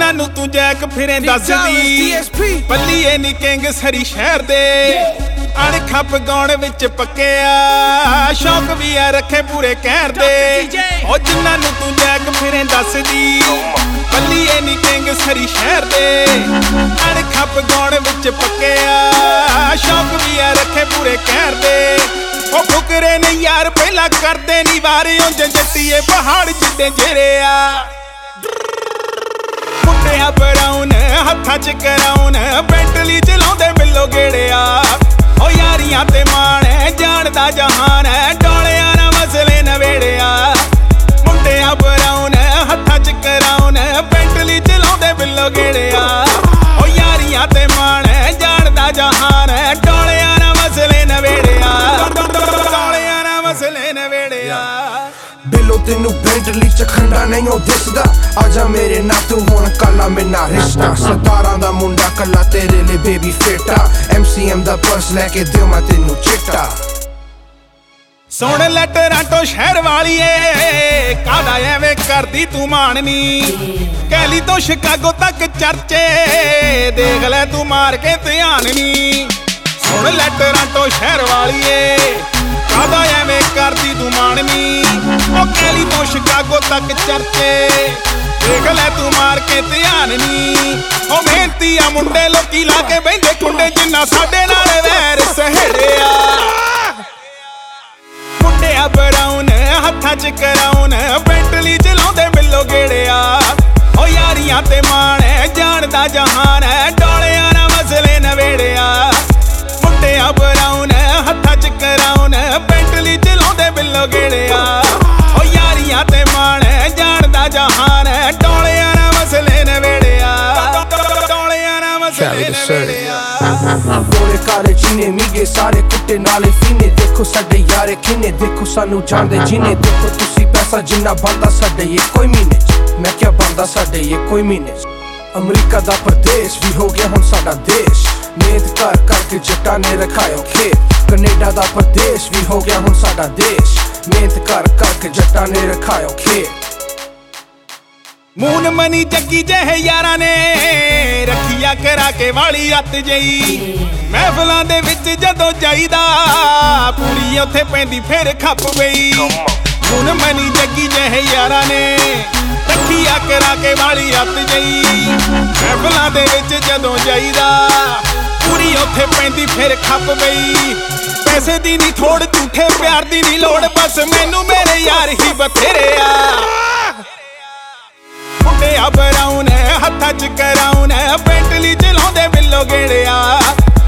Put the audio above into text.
ਜਿੰਨਾਂ ਨੂੰ ਤੂੰ ਜੈਕ ਫਿਰੇ ਦੱਸਦੀ ਬੱਲੀਏ ਨੀ ਕਿੰਗ ਸਰੀ ਸ਼ਹਿਰ ਦੇ ਅਣਖੱਪ ਗਾਉਣ ਵਿੱਚ ਪੱਕਿਆ ਸ਼ੌਕ ਵੀ ਆ ਰੱਖੇ ਪੂਰੇ ਕਹਿਰ ਦੇ ਉਹ ਜਿੰਨਾਂ ਨੂੰ ਤੂੰ ਜੈਕ ਫਿਰੇ ਦੱਸਦੀ ਬੱਲੀਏ ਨੀ ਕਿੰਗ ਸਰੀ ਸ਼ਹਿਰ ਦੇ ਅਣਖੱਪ ਗਾਉਣ ਵਿੱਚ ਪੱਕਿਆ ਸ਼ੌਕ ਵੀ ਆ ਰੱਖੇ ਪੂਰੇ ਕਹਿਰ ਦੇ ਉਹ ਫੁਕਰੇ ਨੇ ਯਾਰ ਪਹਿਲਾਂ ਕਰਦੇ ਨੀ ਵਾਰੇ ਉਂਝ ਜੱਟੀਏ ਪਹਾੜ ਜਿੱਡੇ ਜਿਹੜਿਆ ਮੁੰਡਿਆਂ ਬਰਾਉਨ ਹੱਥਾਂ ਚ ਕਰਾਉਨ ਬੈਂਟਲੀ ਚਲਾਉਂਦੇ ਮਿਲੋ ਗੇੜਿਆ ਉਹ ਯਾਰੀਆਂ ਤੇ ਮਾਣ ਜਾਣਦਾ ਜਹਾਨ ਡੋਲਿਆਂ ਨਾ ਮਸਲੇ ਨਵੇੜਿਆ ਮੁੰਡਿਆਂ ਬਰਾਉਨ ਹੱਥਾਂ ਚ ਕਰਾਉਨ ਬੈਂਟਲੀ ਚਲਾਉਂਦੇ ਮਿਲੋ ਗੇੜਿਆ ਉਹ ਯਾਰੀਆਂ ਤੇ ਮਾਣ ਜਾਣਦਾ ਜਹਾਨ ਡੋਲਿਆਂ ਨਾ ਮਸਲੇ ਨਵੇੜਿਆ ਡੋਲਿਆਂ ਨਾ ਮਸਲੇ ਨਵੇੜਿਆ ਬਿੱਲੋ ਤੈਨੂੰ ਬੈਂਟਲੀ ਚ ਖੰਡਾ ਨਹੀਂ ਉਹ ਦਿਸਦਾ ਆਜਾ ਮੇਰੇ ਨਾਲ ਤੂੰ ਹੁਣ ਕਾਲਾ ਮੇਰਾ ਰਿਸ਼ਤਾ 17 ਦਾ ਮੁੰਡਾ ਕੱਲਾ ਤੇਰੇ ਲਈ ਬੇਬੀ ਫੇਟਾ MCM ਦਾ ਪਰਸ ਲੈ ਕੇ ਦਿਓ ਮੈਂ ਤੈਨੂੰ ਚਿੱਟਾ ਸੁਣ ਲੈ ਟੋਰਾਂਟੋ ਸ਼ਹਿਰ ਵਾਲੀਏ ਕਾਹਦਾ ਐਵੇਂ ਕਰਦੀ ਤੂੰ ਮਾਣਨੀ ਕੈਲੀ ਤੋਂ ਸ਼ਿਕਾਗੋ ਤੱਕ ਚਰਚੇ ਦੇਖ ਲੈ ਤੂੰ ਮਾਰ ਕੇ ਧਿਆਨ ਨੀ ਸੁਣ ਲੈ ਟੋਰਾਂਟੋ ਸ਼ਹਿਰ ਵਾਲੀਏ ਕਾਹਦਾ ਐਵੇਂ ਕਰਦੀ ਤੂੰ ਮਾਣਨੀ ਉਹ ਕੈਲੀ ਤੋਂ ਸ਼ਿਕਾਗੋ ਤੱਕ ਚਰਚੇ ਦੇਖ ਲੈ ਤੂੰ ਮਾਰ ਕੇ ਧਿਆਨ ਨੀ ਉਹ ਮਿਹਨਤੀ ਆ ਮੁੰਡੇ ਲੋਕੀ ਲਾ ਕੇ ਬਹਿੰਦੇ ਕੁੰਡੇ ਜਿੰਨਾ ਸਾਡੇ ਨਾਲ ਵੈਰ ਸਹੜਿਆ ਮੁੰਡਿਆਂ ਬਰਾਉਨ ਹੱਥਾਂ ਚ ਕਰਾਉਨ ਬੈਂਟਲੀ ਚਲਾਉਂਦੇ ਮਿਲੋ ਗੇੜਿਆ ਉਹ ਯਾਰੀਆਂ ਤੇ ਮਾਣ ਜਾਣਦਾ ਜਹਾਨ ਡੋਲਿਆਂ ਨਾ ਮਸਲੇ ਨਵੇੜਿਆ ਮੁੰਡਿਆਂ ਬਰਾਉਨ ਹੱਥਾਂ ਚ ਕਰਾਉਨ ਬੈਂਟਲੀ ਚਲਾਉਂਦੇ ਮਿਲੋ ਗੇੜਿਆ ਉਹ ਯਾਰੀਆਂ ਤੇ ਮਾਣ ਜਾਣਦਾ ਜਹਾਨ ਡੋਲਿਆਂ ਨਾ ਮਸਲੇ ਨਵੇੜਿਆ ਡੋਲਿਆਂ ਨਾ ਮਸਲੇ ਨਵੇੜਿਆ ਗੋਲੇ ਕਾਲੇ ਚੀਨੇ ਮੀਗੇ ਸਾਰੇ ਕੁੱਟੇ ਨਾਲੇ ਫੀਨੇ ਦੇਖੋ ਸਾਡੇ ਯਾਰੇ ਕਿਨੇ ਦੇਖੋ ਸਾਨੂੰ ਜਾਣਦੇ ਜਿਨੇ ਦੇਖੋ ਤੁਸੀਂ ਪੈਸਾ ਜਿੰਨਾ ਬਣਦਾ ਸਾਡੇ ਇੱਕੋ ਹੀ ਮਹੀਨੇ ਚ ਮੈਂ ਕਿਹਾ ਬਣਦਾ ਸਾਡੇ ਇੱਕੋ ਹੀ ਮਹੀਨੇ ਚ ਅਮਰੀਕਾ ਦਾ ਪ੍ਰਦੇਸ਼ ਵੀ ਹੋ ਗਿਆ ਹੁਣ ਸਾਡਾ ਦੇਸ਼ ਮਿਹਨਤ ਕਰ ਕਰਕੇ ਜੱਟਾਂ ਨੇ ਰਖਾਇਓ ਖੇਤ ਕੈਨੇਡਾ ਦਾ ਪ੍ਰਦੇਸ਼ ਵੀ ਹੋ ਗਿਆ ਹੁਣ ਸਾਡਾ ਦੇਸ਼ ਮਿਹਨਤ ਕਰ ਕਰਕੇ ਜੱਟਾਂ ਨੇ ਰਖਾਇਓ ਖੇਤ ਮੂਨ ਮਨੀ ਜੱਗੀ ਜਿਹੇ ਯਾਰਾਂ ਨੇ ਰੱਖਿਆ ਕਰਾ ਕੇ ਵਾਲੀ ਅੱਤ ਜਈ ਮਹਿਫਲਾਂ ਦੇ ਵਿੱਚ ਜਦੋਂ ਜਾਈਦਾ ਪੂਰੀ ਉੱਥੇ ਪੈਂਦੀ ਫਿਰ ਖੱਪ ਪਈ ਮੂਨ ਮਨੀ ਜੱਗੀ ਜਿਹੇ ਯਾਰਾਂ ਨੇ ਰੱਖਿਆ ਕਰਾ ਕੇ ਵਾਲੀ ਅੱਤ ਜਈ ਮਹਿਫਲਾਂ ਦੇ ਵਿੱਚ ਜਦੋਂ ਜਾਈਦਾ ਪੂਰੀ ਉੱਥੇ ਪੈਂਦੀ ਫਿਰ ਖੱਪ ਪਈ ਪੈਸੇ ਦੀ ਨਹੀਂ ਥੋੜ ਝੂਠੇ ਪਿਆਰ ਦੀ ਨਹੀਂ ਲੋੜ ਬਸ ਮੈਨੂੰ ਮੇਰੇ ਯਾਰ ਹੀ ਬਥੇਰੇ ਆ ਮੁੰਡਿਆਂ ਬਰਾਉਨ ਹੱਥਾਂ ਚ ਕਰਾਉਨ ਬੈਂਟਲੀ ਚਲਾਉਂਦੇ ਮਿਲੋ ਗੇੜਿਆ